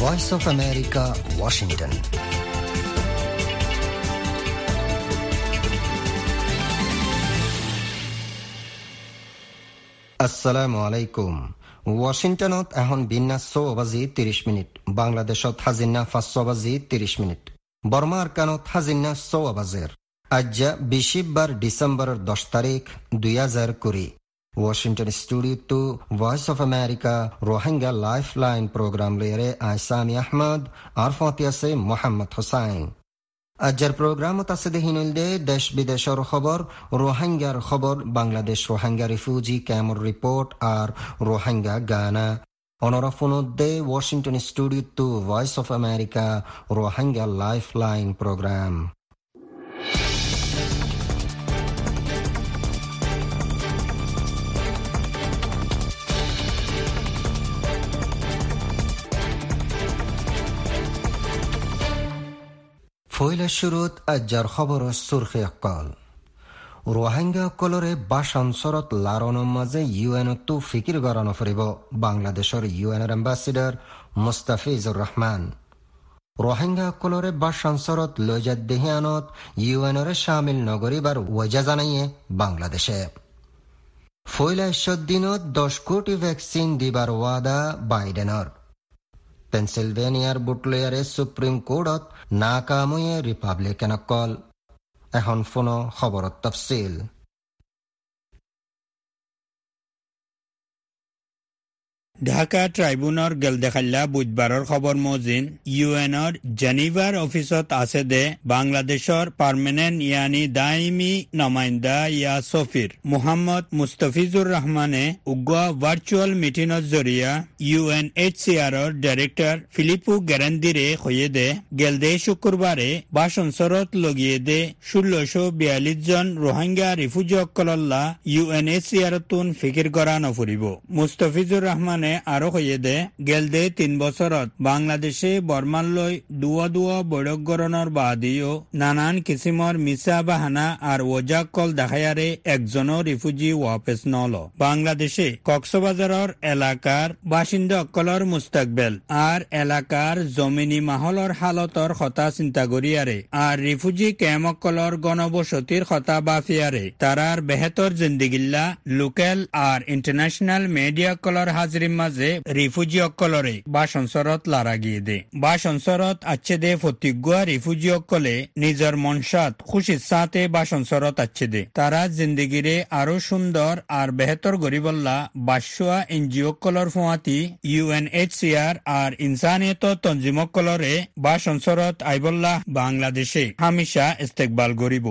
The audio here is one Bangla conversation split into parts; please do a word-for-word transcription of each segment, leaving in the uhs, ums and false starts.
Voice of America, Washington. আসসালামু আলাইকুম। ওয়াশিংটনত এখন বিন্যাস ছ বাজি ত্ৰিশ মিনিট, বাংলাদেশত হাজিনা পাঁচশ বাজি ত্ৰিশ মিনিট, বর্মার কানত হাজিনা ছ বাজের। আজ্জা বিশিববার ডিসেম্বরের দশ তারিখ দুই হাজার কুড়ি। Washington studio to Voice of America Rohingya lifeline program লিয়ে আইসামি আহমদ আর ফতিয়াসে মোহাম্মদ হোসাইন। আজ্জার প্রোগ্রামত আছে দেহিনুলদে দেশ বিদেশের খবর, রোহিঙ্গার খবর, বাংলাদেশ রোহিঙ্গা রিফিউজি ক্যাম্পর রিপোর্ট আর রোহিঙ্গা গানা। অনরাফুনুদ্দে Washington studio to Voice of America Rohingya lifeline program. ফইলা শুরুত আজ্জার খবর সুরখি অকল। রোহিঙ্গা অকলরে বাসাঞ্চলত লারণৰ মাঝে ইউএনতো ফিকির গড়ানো ফুরিব বাংলাদেশের ইউএনের এম্বাসিডার মুস্তাফিজুর রহমান। রোহিঙ্গা অকলরে বাসাঞ্চলত লজাদ্দেহিয়ানত ইউএনের শামিল নগরীবার ওয়াজা জানাইয়ে বাংলাদেশে। ফইলা ঈশ্বর দিনত দশ কোটি ভ্যাকসিন দিবার ওয়াদা বাইডেনের। পেনসিলভেনিয়ার বুটলেয়ারে সুপ্রিম কোর্টত নাকাময়ে রিপাবলিকান অকল। এখন ফোন খবরত তফসিল। ঢাকা ট্রাইব্যুনাল গেলদেখাল্লা বুধবারের খবর মজিন ইউএনর জেনিভার অফিসত আছে দে বাংলাদেশর পার্মানেন্ট ইয়ানি দাইমি নমাইন্দা ইয়া সফির মোহাম্মদ মুস্তাফিজুর রহমানে উগ্র ভার্চুয়াল মিটিংর জরিয়া ইউএনএইচসিআরর ডাইরেক্টর ফিলিপো গ্যারান্দিরে হয়ে দে গেলদে শুক্রবারে বাসনসরত লগিয়ে দে ষোলশো বিয়াল্লিশ জন রোহিঙ্গা রিফিউজি অকলল্লা ইউএনএইচসিআর তুন ফিকির করা নফুরিব। মুস্তাফিজুর রহমানে আরো হয়ে দে গেলদে তিন বছরত বাংলাদেশে বর্মালয় দুয়া দুয়া বৈঠকগণর বাদিও নানান কিসিমর মিসা বাহানা আর ওজাকল দেখায়ারে একজনও রিফিউজি ওয়াপেস নল। বাংলাদেশে কক্সবাজারের এলাকার বাসিন্দা অকলর মুস্তাকবেল আর এলাকার জমিনি মাহলর হালতর কথা চিন্তা করিয়ারে আর রিফিউজি ক্যাম্প অকলর গণবসতির কথা বাফিয়ারে তারার বেহতর জিন্দিগিল্লা লোকাল আর ইন্টারন্যাশনাল মিডিয়া অকলর হাজরি মাঝে রিফিউজি অকলরে বাসনসরত লারা গিয়ে দে বাসনসরত আচ্ছে দে ফতিগুয়া রিফিউজি অকলে নিজের মনসাত খুশির সাথে বাসনসরত আচ্ছে দে তারা জিন্দিগিরে আরো সুন্দর আর বেহতর গরিবল্লা বাসুয়া এনজিও কলর ফুয়াতি ইউএনএইচসিআর আর ইনসানিয়ত তঞ্জিম কলরে বাসনসরত আইবল্লা বাংলাদেশে হামেশা ইস্তেকবাল গরিব।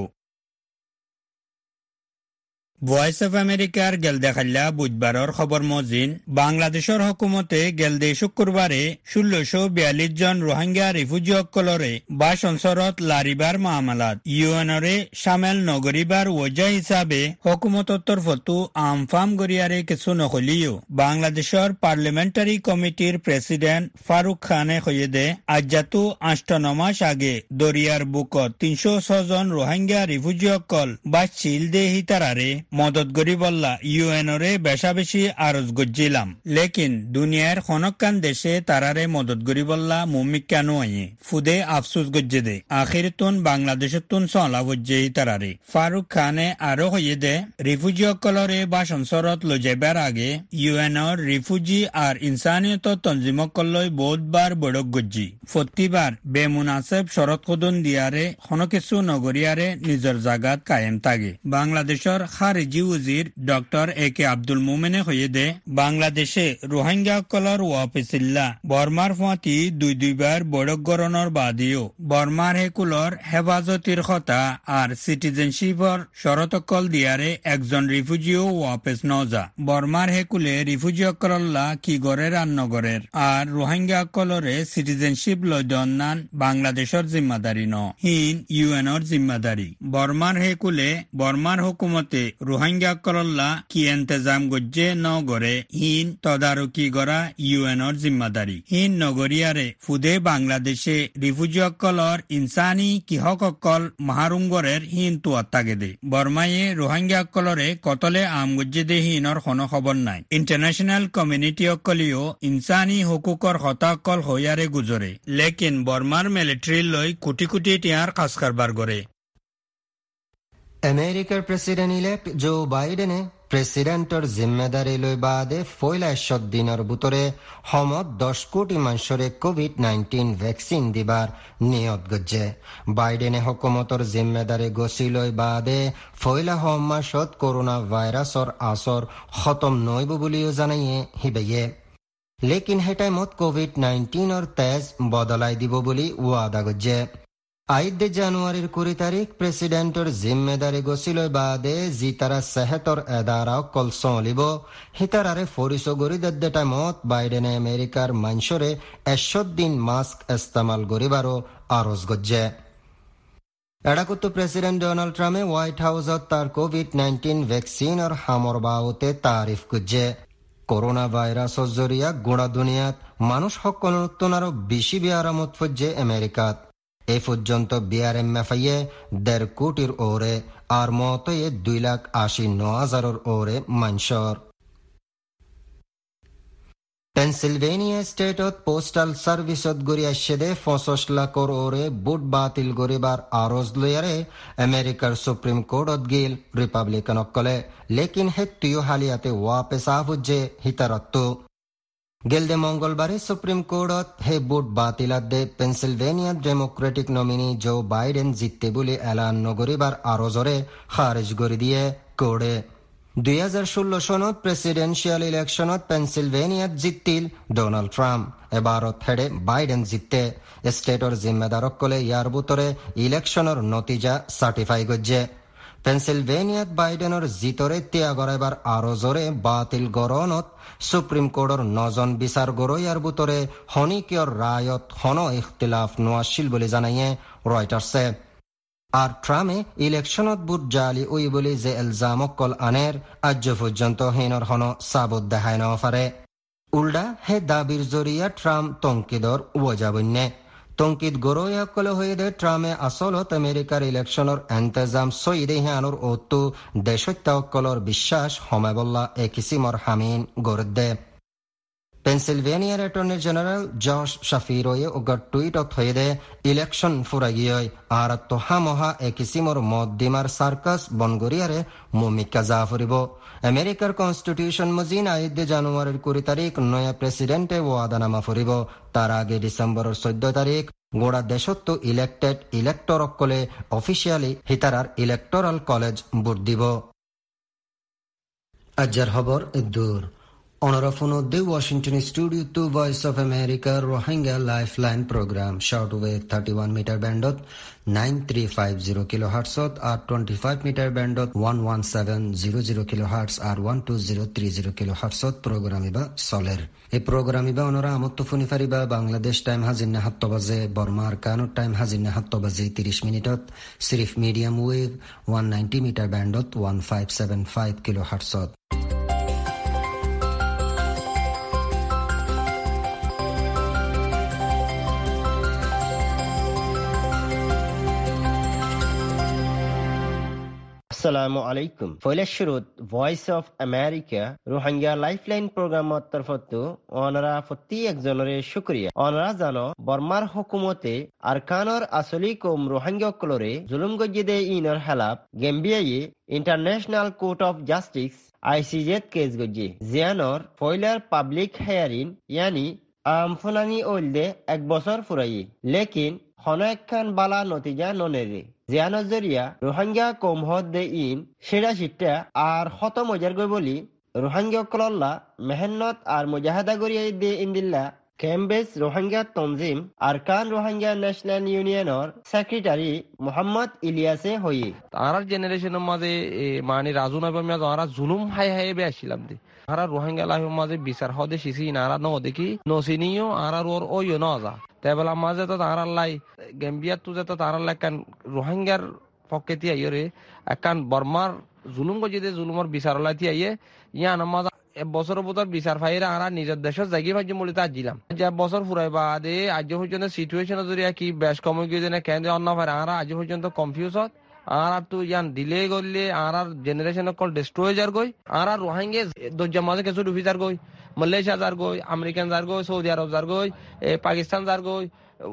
ভয়েস অফ আমেরিকার গেলদেখাল্লা বুধবারের খবর মজিন বাংলাদেশের হকুমতে গেলদে শুক্রবারে ষোলশো বিয়াল্লিশ জন রোহিঙ্গা রিফিউজি অকলরে বাসনসরত লারিবার মামলাত ইউএনরে সামেল নগরীবার ওজা হিসাবে হকুমতর তরফতু আমফাম গরিয়ারে কিছু নকলিও বাংলাদেশের পার্লামেন্টারি কমিটির প্রেসিডেন্ট ফারুক খানে কইদে আজ্জাতু আষ্ট মাস আগে দরিয়ার বুকত তিনশো ছজন রোহিঙ্গা রিফিউজি অকল বা চিল দে হিতারারে মদত গরিবল্লা ইউএনরে বেশা বেশি আরজ গজ্জিলাম লেকিন দুনিয়ার খনকান দেশে তারারে মদত গরিবল্লা মুমিকানো আইয়ে ফুদে আফসুস গজ্জে দে আখির তুন বাংলাদেশের তুন সলা হজ্জে তারারে। ফারুক খানে আরো হইয়ে দে রিফিউজি অকলরে বা সংসরত লজাইবার আগে ইউএনর রিফিউজি আর ইনসানিয়ত তঞ্জিম অকলই বহুতবার বড়ক গজ্জি ফতিবার বেমুনাসেব শরত কদন দিয়ারে খনকিছু নগরিয়ারে নিজের জাগাত কায়েম থাকে। বাংলাদেশের খারিজি ওজির ডক্টর এ কে আব্দুল মোমেনে হয়ে দে বাংলাদেশে রোহিঙ্গা কলর ওয়াপিসিল্লা বর্মার ফাঁতি দুই দুইবার বড়ক গরণর বাদিও বর্মার হেকুলর হেফাজতির কথা আর সিটিজেনশিপর শরতকল দিয়ারে একজন রিফিউজিও ওয়াপেস নজা বর্মার হেকুলে রিফিউজি অকলল্লা কি গড়ের আর নগরের আর রোহিঙ্গা কলরে সিটিজেনশিপ লয়দনান বাংলাদেশের জিম্মাদারি ন হিন ইউএনর জিম্মাদারি। বর্মার হেকুলে বর্মার হুকুমতে রোহিঙ্গা কলল্লা কি এন্তেজাম গজ্জে ন গড়ে হিন তদারকি গড়া ইউএনর জিম্মাদারি হিন নগরিয়ারে ফুদে বাংলাদেশে রিফুজিসকলর ইনসানি কিহককল মাহারুঙ্গরের হিন তুয়াত্তাগেদে বর্মায়ে রোহিঙ্গা কলরে কতলে আম গজ্জে দে হিনর কোনো খবর নাই ইন্টারন্যাশনাল কমিউনিটি অকলিও ইনসানি হুকুকর হতাকল হইয়ারে গুজরে লেকিন বর্মার মিলিটারি লই কোটি কোটি টিয়ার কাজ কারবার করে আমেরিকার প্রেসিডেন্ট ইলেক্ট জো বাইডেনে প্রেসিডেন্টর জিম্মেদারি লৈ বাদে ফয়লা এশত দিনের ভিতরে সমত দশ কোটি মানুষরে কোভিড নাইন্টিন ভ্যাকসিন দিবার নিয়ত গজ্জে বাইডেনে হকুমতর জিম্মেদারি গছি লৈ বাদে ফয়লা হম মাসত করোনা ভাইরাসর আসর খতম নইব বুলিও জানাইয়ে হিবেয়ে লেকিন হে টাইমত কোভিড নাইন্টিনের তেজ বদলাই দিব বুলি ওয়াদা গজ্জে আইদে জানুয়ারির কুড়ি তারিখ প্রেসিডেন্টর জিম্মেদারি গছিলৈ বাদে যি তারা সেহেতর এদারা কল চলিব হিতারারে ফরিস গরিদে টাইমত বাইডেনে আমেরিকার মানসরে এশত দিন মাস্ক ইস্তেমাল করিবারও আরজ গজ্জে এডাকুতো প্রেসিডেন্ট ডোনাল্ড ট্রাম্পে হোয়াইট হাউসত তার কোভিড নাইন্টিন ভ্যাকসিনের হামর বাউতে তারিফ গজ্জে করোনা ভাইরাসর জরিয়া গোড়া দুনিয়াত মানুষ সকল আরো বেশি বিয়ারামত ফজ্জে আমেরিকাত এ পর্যন্ত বিআরএম মেফাইয়ে দেড় কোটির ওরে আর মতয়ে দুই লাখ আশি ন হাজারের ওরে মানসর পেনসিলভেনিয়া স্টেটত পোস্টাল সার্ভিসত গড়ি আসছে দে পঁচিশ লাখর ওরে বুট বাতিল গরিবার আরজ লয়ারে আমেরিকার সুপ্রিম কোর্টত গিল রিপাবলিকান অকলে লেকিন হেত্তুয় হালিয়াতে ওয়াপেস আহুজ্জে হিতারত্ত গেলদে মঙ্গলবারে সুপ্রিম কোর্টত হে বুট বাতিলাত দে Pennsylvania Democratic nominee Joe Biden জিততে বলে এলান নগরিবার আরজরে খারিজ করে দিয়ে কোর্টে দুই হাজার ষোলো সনত প্রেসিডেন্সিয়াল ইলেকশনত পেনসিলভেনিয়াত জিততিল ডোনাল্ড ট্রাম্প এবারত হেডে বাইডেন জিততে স্টেটর জিম্মেদারক কলে ইয়ার বুতরে ইলেকশনের নতিজা সার্টিফাই গজ্জে পেনসিলভেনিয়াত বাইডেনের জিতরে ত্যাগ গড়াইবার আরো জোরে বাতিল গরনত সুপ্রিম কোর্টর নজন বিচার গরইয়ার বুতরে হনিকিয়র রায়ত হন ইখতিলাফ নোয়াশিল বলে জানাইয়ে রয়টার্সে আর ট্রামে ইলেকশনত বুট জালি ওই বলে যে এলজামক কল আনের আজ পর্যন্ত হিনর হন সাবত দেখায় ন পারে উল্টা হে দাবির জরিয়া ট্রাম্প তঙ্কিদর ওজাবন্যে তঙ্কিত গরৈয়াকল হয়ে দে ট্রামে আসলত আমেরিকার ইলেকশনের এন্তেজাম সইদে হানোর ওতু দেশত্যাকলর বিশ্বাস হমেবল্লা এ কিসিমর হামিন গরদে পেনসিলভেনিয়ার অ্যাটর্নি জেনারেল জশ শাফিরোয়ে ওগর টুইটত হয়ে দে ইলেকশন ফুরাগিয়ই আর তো হামহা এ কিসিমর মত দিমার সার্কাস বনগরিয়ারে মুমিকা যা ফুরিব আমেরিকার কনস্টিটিউশন মজিন আইদে জানুয়ারির কুড়ি তারিখ নয়া প্রেসিডেন্টে ওয়াদানামা ফুরিব তার আগে ডিসেম্বরের চোদ্দ তারিখ গোড়া দেশত ইলেক্টেড ইলেক্টরকলে অফিসিয়ালি হিতারার ইলেক্টরাল কলেজ ভোট দিব আজ্জার খবর দূর অনরাফোন দে Washington studio to Voice of America Rohingya lifeline program shortwave thirty one metre ব্যান্ডত nine three five zero kilo হার্টসত আর টোয়েন্টি ফাইভ মিটার ব্যান্ডত one one seven zero zero kilohertz আর one two zero three zero kilo হার্টসত প্রোগ্রাম ইবা চলের এই প্রোগ্রাম ইবা অনরা আমত্ত ফোনি ফারিবা বাংলাদেশ টাইম হাজির সাত বাজে বর্মার কানুর টাইম হাজির সাত বাজে তিরিশ মিনিটত সিরিফ medium wave one ninety metre ব্যান্ডত one five seven five kilo হার্টসত আসসালামু আলাইকুম ফয়লা শুরুত Voice of America Rohingya lifeline প্রোগ্রামত তরফত অনরা প্রতি একজনের শুক্রিয়া অনরা জানো বর্মার হুকুমতে আরকানর আসলি কম রোহিঙ্গা কলরে জুলুম গজ্জিদে ইনর হেলাপ গেম্বিয়ায়ে ইন্টারন্যাশনাল কোর্ট অফ জাস্টিস আইসিজেত কেস গজ্জি জিয়ানর ফয়লার পাবলিক হেয়ারিং ইয়ানি আমফলানি ওলদে এক বছর ফুরাই লেকিন হনএকখান বালা নতিজা ননেরে জিয়ানোর জরিয়া রোহিঙ্গা কম হদ দে ইন সেরা সিটটা আর হত মজার গই বলি রোহিঙ্গা কলল্লা মেহনত আর মুজাহাদা গরিয়া দে ইন্দিল্লা ক্যাম্বেস রোহিঙ্গা তনজিম আরকান রোহিঙ্গা ন্যাশনাল ইউনিয়নের সেক্রেটারি মোহাম্মদ ইলিয়াসে হই আর জেনারেশনের মাঝে মানে রাজু নবম যারা জুলুম হাই হাই বে আসছিলাম দে আর রোহিঙ্গা লাইফের মাঝে বিচার হদে শিশি নারা ন দেখি নসিনিও আর ওর ওইও ন যা তেবেলা মাঝে তো তার লাই গেম্বিয়ার তো যেত তার লাই কান রোহিঙ্গার পক্ষে তিয়াইয়ে রে একান বর্মার জুলুম গজিতে জুলুমর বিচারলা তিয়াইয়ে ইয়ান মাঝ বছর বছর বিচার ফাইরা আরা নিজের দেশের জায়গি ভাজ্য মূলিত আজিলাম যে বছর ফুরাই বাদে আজ পর্যন্ত সিচুয়েশন জরিয়া কি বেশ কমে গিয়ে না কেন অন্য ফাইরা আরা আজ পর্যন্ত কনফিউজ হত আর তো ইয়ান ডিলে করলে আর আর জেনারেশন কল ডিস্ট্রয় যার গই আর আর রোহিঙ্গা দজ্জা মাঝে কিছু ডুবি যার গই মালয়েশিয়া যার গই আমেরিকান যার গই সৌদি আরব যার গই পাকিস্তান যার গই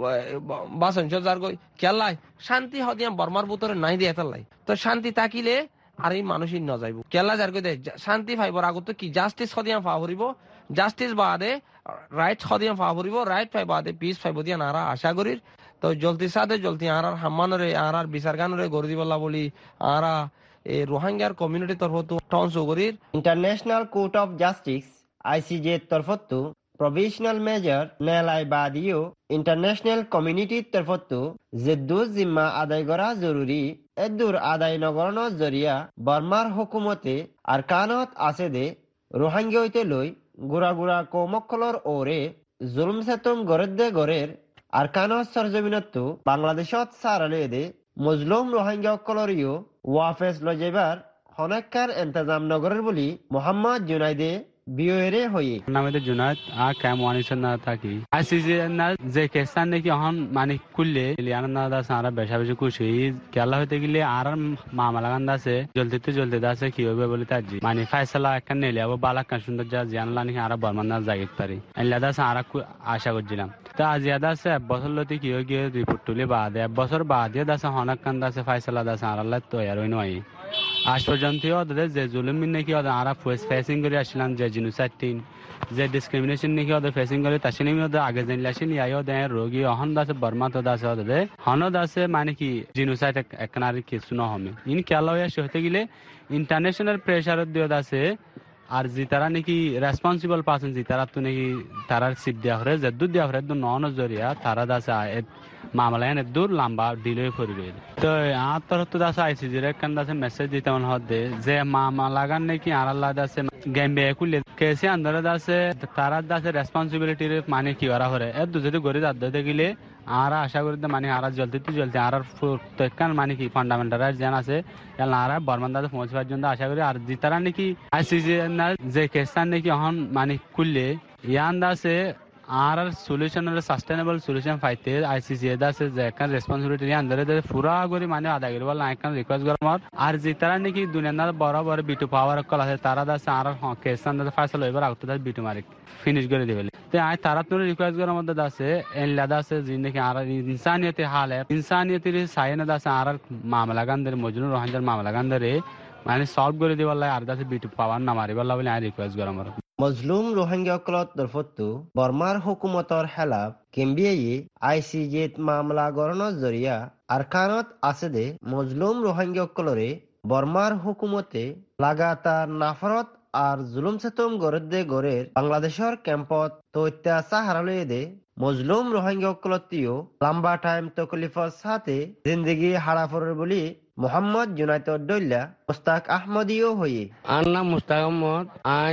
বা সংসদ যার গই কেলাই শান্তি হদিয়া বর্মার ভিতরে নাই দিয়ে এতালাই তো শান্তি তাকিলে আর এই মানুষই ন যাইব কেলা যার গই শান্তি পাইবর আগত কি জাস্টিস হদিয়া ফা ভরিব জাস্টিস বাদে রাইট হদিয়া ফা ভরিব রাইট পাই বাদে পিস পাইব দিয়া নারা আশা করির তো জলদি সাথে জলদি আর আর হাম্মানরে আর আর বিচার গানরে গড়ি দিবলা বলি আরা এই রোহিঙ্গার কমিউনিটি তরফত টনস গরির international court of justice ICJ তরফত প্রভিশনাল মেজর নেলাই বাদিও ইন্টারন্যাশনাল কমিউনিটির তরফত জেদ্দু জিম্মা আদায় করা জরুরি এদুর আদায় নগরণ জরিয়া বর্মার হুকুমতে আর কানত আছে দে রোহিঙ্গা হইতে লই গুড়া গুড়া কৌমকলর ওরে জুলুম সেতুম গড়ের দে গড়ের আর কানত সরজমিনত বাংলাদেশত সারালে দে মজলুম রোহিঙ্গা কলরিও ওয়াফেস লজেবার হনেকার ইন্তজাম নগরের বলি মোহাম্মদ জুনাইদে বিওরে হয়ে নামে জুনাইদ আ কাম ওয়ানিসন না থাকি আইসিসি না যে কেসান নাকি হন মানে কুললে লিয়ানা না দা সারা বেশা বেশি খুশি কেলা হইতে গেলে আর মামলা গান আছে জলদিতে জলদি আছে কি হবে বলে তাজি মানে ফয়সালা একটা নেলে আবার বালা কান সুন্দর যা জানলা নাকি আর বর্মান না জাগিত পারি আল্লাহ সারা আশা করছিলাম তা আজিয়াদা আছে এক বছর লতি কি হয়ে গিয়ে রিপোর্ট তুলে বাদ এক বছর বাদ দিয়ে দাসে হনাক কান দাসে ফয়সালা দাসে আর আল্লাহ তৈয়ার হই নয় আজ পর্যন্ত ওদের যে জুলুম নাকি ওদের আরা ফেসিং করে আসলাম যে জিনোসাইড টিম যে ডিসক্রিমিনেশন নাকি ওদের ফেসিং করে তার সঙ্গে ওদের আগে জানলে আসেন ইয়াই ওদের রোগী অহন দাসে বর্মা তো দাসে ওদের হন দাসে মানে কি জিনোসাইড একনার কিছু না হবে ইন খেলা হয়ে আসে হতে গেলে ইন্টারন্যাশনাল প্রেশার দিয়ে দাসে আর যে তারা নাকি রেসপন্সিবল পার্সন যে তারা তো নাকি তারার সিট দেওয়া হরে যে দুধ দেওয়া হরে নন জরিয়া তারা দাসে মামলা এনে দূর লম্বা ডিলে করে রইল তো আর তরফ তো দাসে আইসিজির একখান দাসে মেসেজ দিতে মনে হতে যে মামলা গান নাকি আর আল্লাহ দাসে গেমবে খুললে কেসে আন্দরে দাসে তারা দাসে রেসপন্সিবিলিটির মানে কি ওরা হরে এর যদি গড়ি দাঁড়তে গেলে আর আশা করি মানে আর জলদি তো জলদি আর প্রত্যেকখান মানে কি ফান্ডামেন্টাল রাইট যেন আছে আর বর্মান দাসে পৌঁছবার জন্য আশা করি আর যে তারা নাকি আইসিজি যে কেসান নাকি এখন মানে খুললে ইয়ান দাসে আর সলিউশন সাস্টেনেবল সলিউশন পাইতে আইসিসি আছে যে একটা রেসপন্সিবিলিটি আন্দরে পুরা করে মানে আদায় করবো একটা রিকোয়েস্ট করবার আর যে তারা নাকি দুনিয়ার বড় বড় বিটু পাওয়ার কল আছে তারা আছে আর কেসান ফাইসল হইবার আগতে বিটু মারি ফিনিশ করে দিবে আই তারা তোর রিকোয়েস্ট করার মধ্যে আছে এনলাদা আছে যে নাকি আর ইনসানিয়তে হাল ইনসানিয়তের সাইনে আছে আর মামলা গানদের মজনুর রোহিঙ্গার মামলা গানদের মানে সলভ করে দিবার লাগে আর দাসে বিটু পাওয়ার না মারিবার বলে আই রিকোয়েস্ট করার আমার মজলুম রোহিঙ্গা কলত তরফত বর্মার হুকুমতর খেলাফ কেম্বিয়াই আইসিজেত মামলা গড়ানোর জরিয়া আর কানত আছে দে মজলুম রোহিঙ্গা কলরে বর্মার হুকুমতে লাগাতার নাফরত আর জুলুম সেতুম গড়ে দে গড়ের বাংলাদেশের ক্যাম্পত তো অত্যাচার হারালয়ে দে মজলুম রোহিঙ্গা কলতিও লম্বা টাইম তকলিফর সাথে জিন্দগি হারাফরের বলি মোহাম্মদ জুনাইদ দৈল্লা মুস্তাক আহমদিও হয়ে আর নাম মুস্তাক আহমদ আই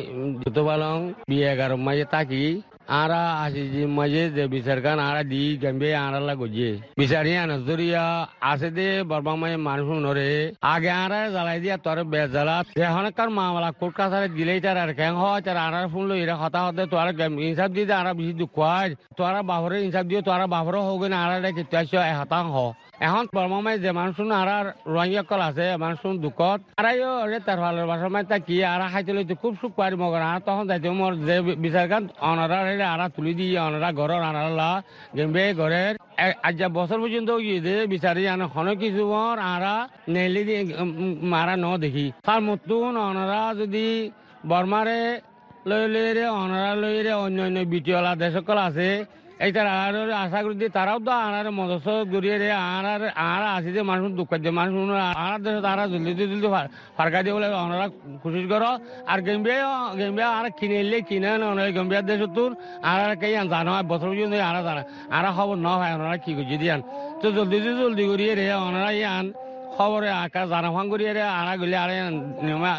দুতবালং বি এগারো মাঝে থাকি আরা আসি যে মাঝে যে বিচার গান আরা দি গাম্বে আরা গজিয়ে বিচারি আনজরিয়া আছে দে বর্মা মাঝে মানুষ নরে আগে আরা জ্বালাই দিয়া তোর বেশ জ্বালা এখনকার মামলা কোর্ট কাছারে দিলেই তার আর কেন হয় তার আনার শুনলো এরা কথা হতে তোর ইনসাফ দিয়ে আরা বেশি দুঃখ হয় তোরা বাবরের ইনসাফ দিয়ে তোরা বাবরও হোক না আরা কেতিয়া হতাং হ এখন বর্মামাই যে মানুষ আর রোহিঙ্গা কল আছে মানুষ দুঃখত আরাইও তার ভালো বাসার মাই তা কি আর খাইতে লইতে খুব সুখ পারি মগর আর তখন যাইতে মোর যে বিচার গান অনারা আরা তুলি দিয়ে অনারা ঘরের আনারা গেমবে ঘরের আজ বছর পর্যন্ত গিয়ে দে বিচারি আনে হন কিছু আরা নেলি দিয়ে মারা ন দেখি তার মতন অনারা যদি বর্মারে লই লই রে অনারা লই রে অন্য অন্য বিটিওয়ালা দেশকল আছে এইটার আর আশা করি যে তারাও তো আর মদস্য গড়িয়ে রে আর আর আসি যে মানুষ দুঃখ যে মানুষ আর দেশ তারা জলদি জলদি ফারকা দিয়ে বলে ওনারা খুশি করো আর গেম্বিয়া গেম্বিয়া আর কিনে এলে কিনে নয় গেম্বিয়ার দেশ তোর আর কে জানো বছর পর্যন্ত আর জানা আর খবর ন হয় ওনারা কি করছে দিয়ান তো জলদি জলদি করিয়ে রে ওনারা ইয়ান খবরে আকাশ জানা ফাং করিয়ে রে আর গেলে আর নিয়মা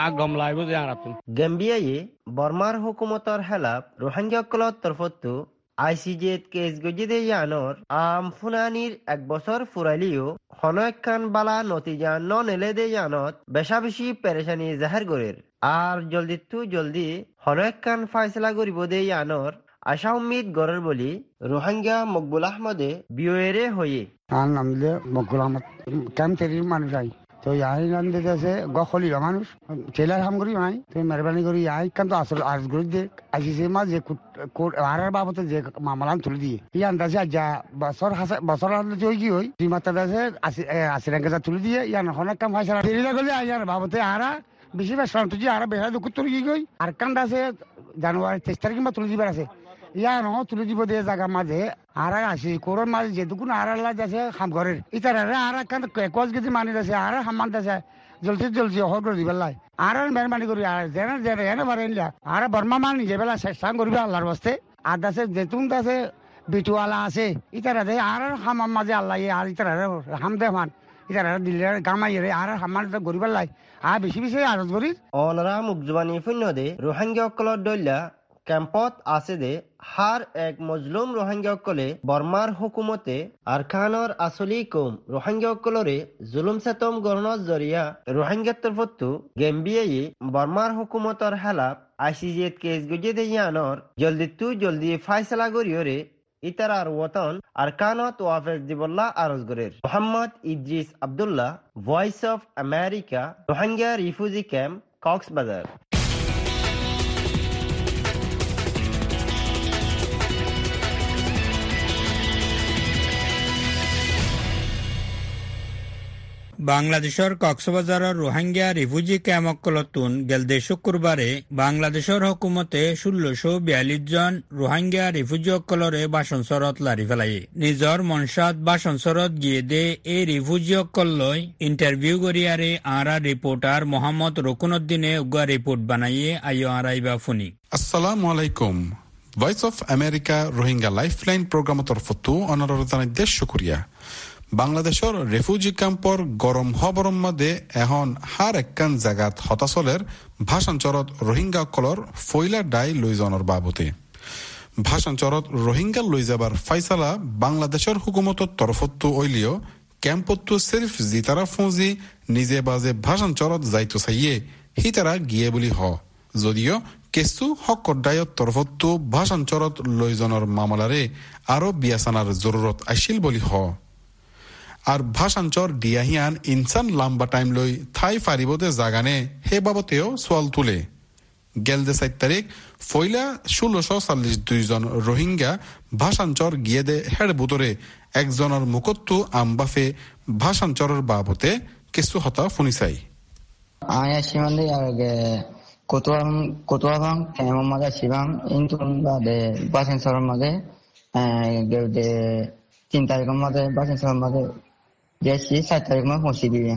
গেম্বিয়ায় বর্মার হুকুমতর হেলাফ রোহিঙ্গা কলত তরফত আইসিজেত কেস গজিদে জানর আম ফুনানির এক বছর ফুরাইলিও হন একখান বালা নতিজা ন নেলে দে জানত বেশা বেশি পেরেশানি জাহের গরের আর জলদি তু জলদি হন একখান ফাইসলা করিব দে জানর আশা উম্মিদ গরের বলি রোহিঙ্গা মকবুল আহমদে বিওয়েরে হয়ে আর নাম দিলে মকবুল আহমদ ক্যাম্পেরির মানুষ আই তো ইয়াই নাম দিতে আছে গখলি মানুষ ছেলের হাম করি নাই তুমি মেহরবানি করি ইয়াই কান তো আসল আজ গরি দে আসিছে মা যে আর বাবতে যে মামলান তুলে দিয়ে ইয়ান দাসে যা বছর হাসা বছর হলে তুই কি হই তুই মাত্রা দাসে আসি আসি রাঙ্গা তুলে দিয়ে ইয়ান অনেক কাম ফাইসা দেরিলা গলে আয়ার বাবতে আরা বেশি বেশ তুই আর বেহা দুঃখ তুই কি গই আর কান দাসে জানুয়ারি তেইশ তারিখ মা তুলে দিবার আছে ইয়ান তুলে দিব দিয়ে জায়গা মাঝে আর আসি কোরআন মাঝে যেটুকুন আর আল্লাহ যাচ্ছে হাম ঘরের ইতার আর কান কচ গেছি মানি যাচ্ছে আর হামান যাচ্ছে জলদি জলদি হল করে দিবার লাই আর মেহরবানি করি আর যেন যেন এনে পারে আর বর্মা মান নিজে বেলা চেষ্টা করবে আল্লাহর বাস্তে আর দাসে যেতুন দাসে বিটুয়ালা আছে ইতারা দে আর হামার মাঝে আল্লাহ আর ইতারা হাম দে মান ইতারা দিলে গামাই আর হামান গরিবার লাই আর বেশি বেশি আরজ করি অনরা মুখজবানি শূন্য দে রোহিঙ্গা অকলৰ দল্যা কেম্পত আছে দে হার এক মজলুম রোহিঙ্গা অকলে বর্মার হুকুমতে আরখানৰ আসলি কম রোহিঙ্গা অকলরে জুলুম সেতম গণনৰ জরিয়া রোহিঙ্গার তরফতো গেম্বিয়াই বর্মার হুকুমতর হেলাপ আইসিজেত কেস গজে দে ইয়ানর জলদি তু জলদি ফাইসলা গরিয়রে ইতারার ওতন আরকানত ওয়াফেজ দিবল্লাহ আরজ গরের Mohammad Idris Abdullah Voice of America Rohingya refugee camp Cox's Bazar. বাংলাদেশের কক্সবাজারের রোহিঙ্গা রিফিউজি ক্যাম্পকলতুন গেলদে শুক্রবারে বাংলাদেশের হুকুমতে ষোলশো বিয়াল্লিশ জন রোহিঙ্গা রিফিউজি অকলরে বাসনসরত লারি ফেলাই নিজর মনসাদ বাসনসরত গিয়ে দে এই রিফিউজি অকল লই ইন্টারভিউ করিয়ারে আরা রিপোর্টার মোহাম্মদ রকুনউদ্দিনে উগা রিপোর্ট বানাইয়ে আইও আরাইবা ফুনি। আসসালামু আলাইকুম। Voice of America Rohingya lifeline program তরফতো অনারর জানাই দেশ শুকরিয়া। বাংলাদেশের রেফিউজি ক্যাম্পর গরম হবরম মধ্যে এখন হার একখান জাগাত হতাশলের ভাষাঞ্চরত রোহিঙ্গা কলর ফইলা ডাই লইজনের বাবতে ভাষাঞ্চরত রোহিঙ্গা লই যাবার ফাইসালা বাংলাদেশের হুকুমতর তরফতো ওইলিও ক্যাম্পতো সির্ফ জিতারা ফৌজি নিজে বাজে ভাষাঞ্চরত যাইতো চাইয়ে হি তারা গিয়ে বলি হ যদিও কেসু হকদায়ত তরফতো ভাষাঞ্চরত লইজনের মামলারে আরো বিয়াসানার জরুরত আইছিল বলি হ আর ভাষাঞ্চর ডিয়াহিয়ান ইনসান লম্বা টাইম লই থাই ফারিবতে জাগানে হে বাবতেও সোয়াল তুলে গেলদে সাত তারিখ ফইলা ষোলশো চল্লিশ দুইজন রোহিঙ্গা ভাষাঞ্চর গিয়ে দে হেড বুতরে একজনের মুকত্তু আমবাফে ভাষাঞ্চরের বাবতে কিছু হতা ফুনিসাই আয়া সীমান্তে আগে কোতোয়াম কোতোয়াম কেমন মাঝে শিবাম ইনতুন বাদে ভাষাঞ্চরের মাঝে গেলদে তিন তারিখের মাঝে ভাষাঞ্চরের মাঝে গেছি সাত তারিখ মাঝে পৌঁছে দিয়ে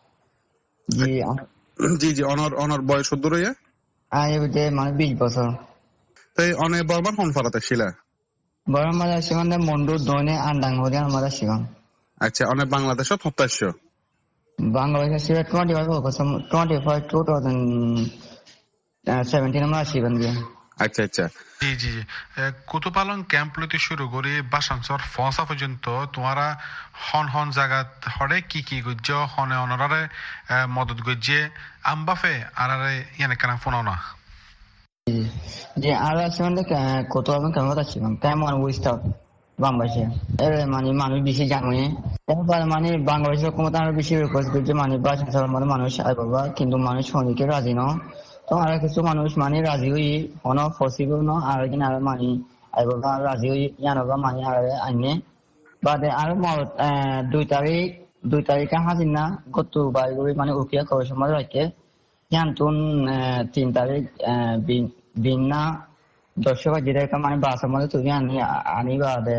জি জি জি অনর অনর বয়স কত রইয়া আয় বুঝে মানে বিশ বছর তাই অনেক বরবার ফোন ফারাতে ছিলা বড় মাঝে সীমান্তে মন্ডু দোনে আন্ডাং হয়ে আমাদের শিবাম। আচ্ছা অনেক বাংলাদেশত হতাশ বাংলাদেশের শিবা twenty five twenty five two thousand seventeen আমরা শিবান গিয়ে। আচ্ছা আচ্ছা জি জি কুতুপালং ক্যাম্প লইতে শুরু করে বাসাংসর ফসা পর্যন্ত তোমারা হন হন জায়গা হরে কি কি গজ্জ হনে অনরারে মদত গজ্জে আমবাফে আরারে ইয়ানে কেন ফোন না জি আর সীমান্তে কোতোয়াম কেমন আছিলাম কেমন উইস্টার বাংলাদেশে এর মানে মানুষ বেশি জানে এবার মানে বাংলাদেশের ক্ষমতা আরো বেশি রিকোয়েস্ট করছে মানে বাসাংসর মানে মানুষ আয় বাবা কিন্তু মানুষ অনেকে রাজি ন তো আর কিছু মানুষ মানে রাজি হই অন পসিবল ন আর কিন আর মানে আইবা রাজি হই জানবা মানে আর আইনে বাদে আর দুই তারিখ দুই তারিখে হাজির না গত বাইরে মানে উকিয়া করার সময় রাখে জানতুন তিন তারিখ বিনা দর্শক যেটা মানে বাসার মধ্যে তুমি আনি আনি বাদে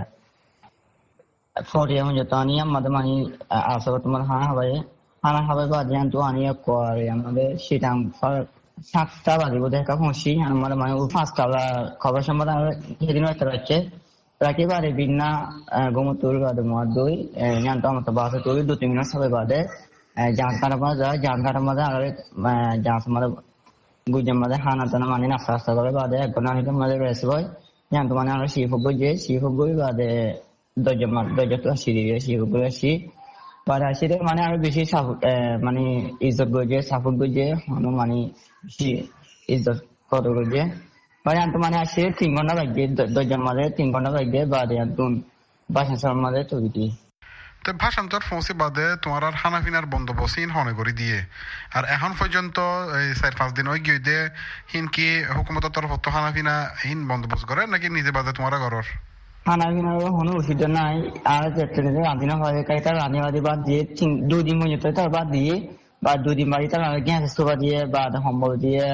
ফরিয়া মানে তো আনি আমাদের মানে আসলে তোমার হানা হবে হানা হবে বা জানতু আনি করে আমাদের সিটাং সাতটা বাজে বোধ হয় পৌঁছি আমার মানে পাঁচটা খবর সম্বাদ সেদিন একটা রাখছে রাখি বাদে বিনা গোমতুর বাদে মার দই জানতো আমার তো বাসে তুলি দু তিন মিনিট সবাই বাদে জান কাটার মাঝে যায় জান কাটার মাঝে আর জান মাঝে গুজের মাঝে হানা টানা মানে নাস্তা নাস্তা করে বাদে এক ঘন্টা মাঝে রেস্ট হয় yan to mana ara si fogo je si fogo ba de dojo mar dojo to si de si fogo si বাড়া সেটা মানে আরো বেশি মানে ইজ্জত গজে সাপোর্ট গজে মানে বেশি ইজ্জত কত গজে মানে আন্ত মানে আসে তিন ঘন্টা লাগবে দশজন মাঝে তিন ঘন্টা লাগবে বাদে একদম ভাষান্তর মাঝে তৈরি তো ভাষান্তর পৌঁছে বাদে তোমার আর হানাফিনার বন্দোবস্ত হিন হনে করে দিয়ে আর এখন পর্যন্ত এই চার পাঁচ দিন ওই গিয়ে দিয়ে হিন কি হুকুমতের তরফ তো হানাফিনা হিন বন্দোবস্ত করে নাকি নিজে বাদে তোমার ঘরের হানাফিনার কোনো অসুবিধা নাই আর যেতে রাঁধিনা হয় কাইটা রাঁধিবাদি বাদ দিয়ে দুদিন মধ্যে তার বাদ দিয়ে বা দুদিন বাড়ি তার গ্যাস স্টোভ দিয়ে বা সম্বল দিয়ে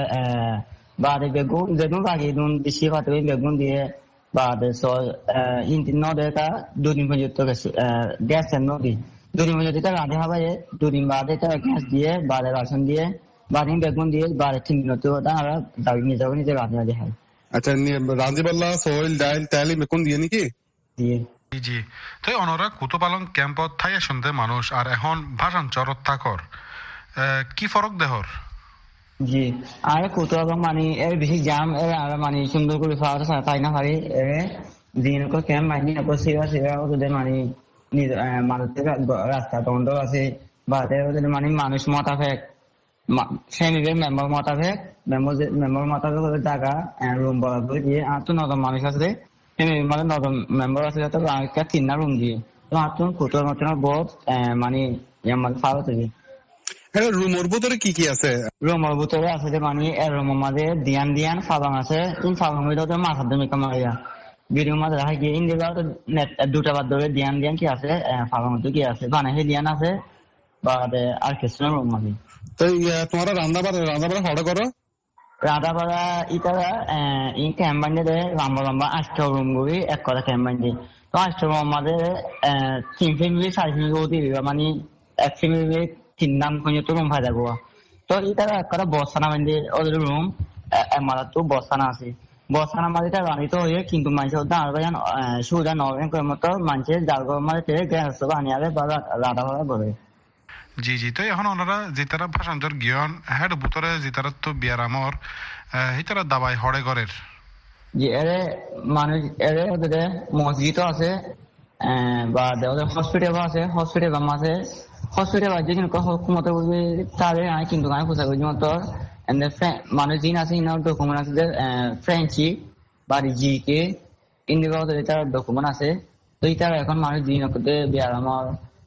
বা বেগুন বেগুন বাকি দুন বেশি পাতে বেগুন দিয়ে বা ইন্টিন নদে তা দুদিন পর্যন্ত গ্যাস নদী দুদিন পর্যন্ত তার রাঁধে হবে দুদিন বাদে তার গ্যাস দিয়ে বাদে রাশন দিয়ে বাদিন বেগুন দিয়ে বাদে তিন দিন তারা দাবি নিয়ে যাবে নিজে রাঁধে রাঁধে হয় আচ্ছা রাঁধিবাল্লা সয়েল ডাইল তেল বেগুন দিয়ে নাকি দিয়ে জি তো অনরা কুতুপালং ক্যাম্পত থাই শুনতে মানুষ আর এখন ভাষান্তরত থাকর কি ফরক দেহর জি আর কুতুপালং মানে এর বেশি জাম এর আর মানে সুন্দর করে ফাওয়া তাই না পারি এর দিন কো ক্যাম্প মানে না সেবা সেবা ওদের মানে মানুষের রাস্তা বন্ধ আছে বা ওদের মানে মানুষ মোতাবেক ফ্যামিলির মেম্বার মোতাবেক মেম্বার মেম্বার মোতাবেক ওদের জায়গা রুম বরাদ্দ দিয়ে আর তো নজন মানুষ আছে ফ্যামিলির মানে নজন মেম্বার আছে তো একটা তিনটা রুম দিয়ে তো আর তো কুতুর মতন বহুত মানে আমার ফাওয়া তৈরি হ্যাঁ রুমের ভিতরে কি কি আছে রুমের ভিতরে আছে যে মানে এর রুমের মাঝে দিয়ান দিয়ান ফাবাং আছে তিন ফাবাং হইলেও তো মাছ হাতে মিকা মারিয়া বিডির মাঝে রাখা গিয়ে ইন্ডিয়া তো দুটা বাদ ধরে দিয়ান দিয়ান কি আছে ফাবাং তো কি আছে বানাই দিয়ান আছে বা আর কিছু রুম মাঝে তো তোমার রান্না বাড়া রান্না বাড়া হড়ে করো রান্না বাড়া ইতারা ই ক্যাম্পাইনে লম্বা লম্বা আটটা রুম গুলি এক কথা ক্যাম্পাইনে তো আটটা রুম মাঝে তিন ফ্যামিলি চার ফ্যামিলি দিবে মানে এক ফ্যামিলি তিন নাম পর্যন্ত রুম ভাই যাবো তো ইতারা এক কথা বসানা মানে ওদের রুম আমার তো বসানা আছে বসানা মাঝে তার রানিত হয়ে কিন্তু মানুষের দাঁড় বাজান সুবিধা নবেন করে মতো মানুষের জাল গরম মাঝে থেকে গ্যাস বানিয়ে আবে বা রাধা ভাড়া করে জি জি তো এখন ওনারা যে তারা ভাষান্তর জ্ঞান হেড ভিতরে যে তারা তো বিয়ারামর এই তারা দাবাই হড়ে ঘরের জি এরে মানুষ এরে ওদের মসজিদ আছে বা ওদের হসপিটাল আছে হসপিটাল আছে হসপিটাল আছে কিন্তু হুকুমত তাদের আমি কিন্তু আমি পোশাক মতো মানুষ জিন আছে ইনার ডকুমেন্ট আছে ফ্রেঞ্চি বা জি কে ইন্ডিয়া ওদের তার ডকুমেন্ট আছে তো তারা এখন মানুষ জিন করতে বিয়ারামর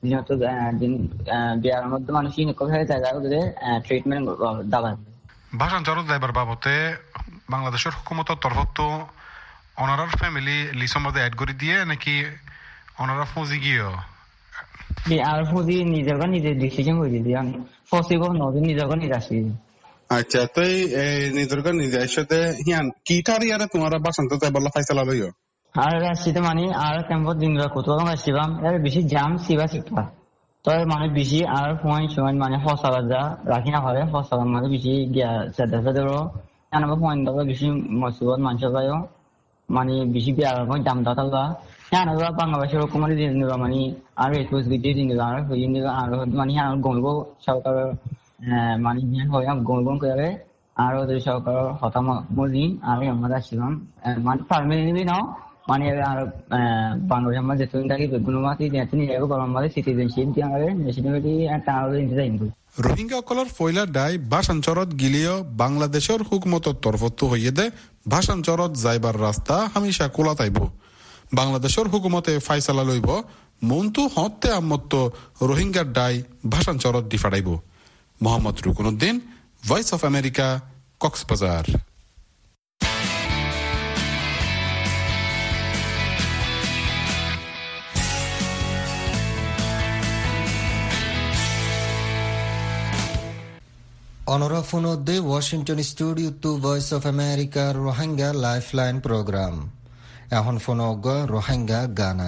ভাষান্তর যাইবার বাবতে বাংলাদেশের হুকুমতের তরফ তো অনারার ফ্যামিলি লিসের মধ্যে অ্যাড করে দিয়ে নাকি অনারা ফুজি গিয়ে আর ফুজি নিজের নিজের ডিসিশন করে দিয়ে পসিবল নয় নিজের নিজে আসি আচ্ছা তো নিজের নিজের সাথে হিয়ান কিটার ইয়ারে তোমার ভাষান্তর যাইবার ফাইসলা লইও আর রাশিতে মানে আর ক্যাম্পত দিন কোথাও আসছিলাম এর বেশি জাম সিবা শিক্ষা তো মানে বেশি আর পয়েন্ট সময় মানে ফসলা যা রাখি না পারে ফসলার মানে বেশি গিয়া সেটা সেটারও আমার পয়েন্ট বেশি মসিবত মানুষ পাইও মানে বেশি বিয়ার দাম দাতা হ্যাঁ বাংলাদেশের রকমারি দিন দিবা মানে আর একুশ বিদ্যে দিন দিবা আর হয়ে দিবা আর মানে হ্যাঁ গল্প সরকারের মানে হয় গল্প করে আর ওদের সরকারের হতামত দিন আমি আমরা আসছিলাম মানে পারমানেন্টলি নাও মানে আর বাংলাদেশ আমরা যেতদিন থাকি বেগুনমাতি গরম মাঝে সিটিজেনশিপ দিয়ে ন্যাশনালিটি একটা আরো ইন্টারভিউ করি রোহিঙ্গা অকলর ফয়লা ডাই ভাষান্তরত গিলিও বাংলাদেশের হুকুমতর তরফত হইয়ে দে ভাষান্তরত যাইবার রাস্তা হামেশা খোলা তাইব বাংলাদেশের হুকুমতে ফাইসালা লইব মন্তু হতে আমত্ত রোহিঙ্গার ডাই ভাষান্তরত দি ফাড়াইব Mohammad Rukonuddin Voice of America Cox's Bazar অনরা ফোনদে Washington studio to Voice of America Rohingya lifeline program এখন ফোন রোহিঙ্গা গানা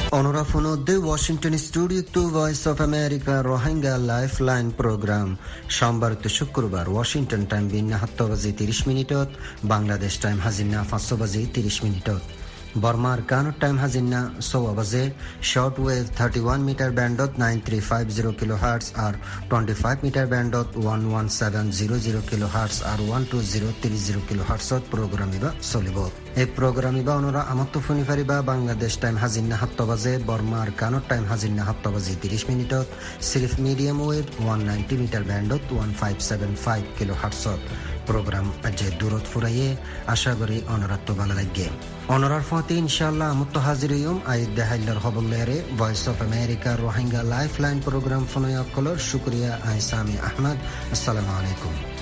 Onora fonodde Washington studio to Voice of America Rohingya Lifeline program সোমবার to শুক্রবার ওয়াশিংটন টাইম বিন্না সাতটা বাজি ত্রিশ মিনিটত বাংলাদেশ টাইম হাজিনা পাঁচটা বাজি ত্রিশ মিনিটত বর্মার কানুর টাইম হাজিনা সোয়া বাজে short wave thirty one metre ব্যান্ডত nine three five zero kilohertz আর টোয়েন্টি ফাইভ মিটার ব্যান্ডত one one seven zero zero kilohertz আর one two zero three zero kilo হার্টসত প্রোগ্রাম ইবা চলিব এই প্রোগ্রাম ইবা অনরা আমত্ত শুনি পারিবা বাংলাদেশ টাইম হাজিনা সাতটা বাজে বর্মার কানুর টাইম হাজিনা সাতটা বাজি ত্রিশ মিনিটত সিরিফ medium wave one ninety metre ব্যান্ডত one five seven five kilo হার্টসত প্রোগ্রাম যে দূরত ফুরাইয়ে আশা করি অনরাত্ম ভালো লাগে অনরার ফতে ইনশাআল্লাহ আমত্ত হাজিরিয়ম আইদ দেহাইলার খবরলেরে Voice of America Rohingya lifeline program ফোনয়কলর শুকরিয়া আই সামি আহমদ আসসালামু আলাইকুম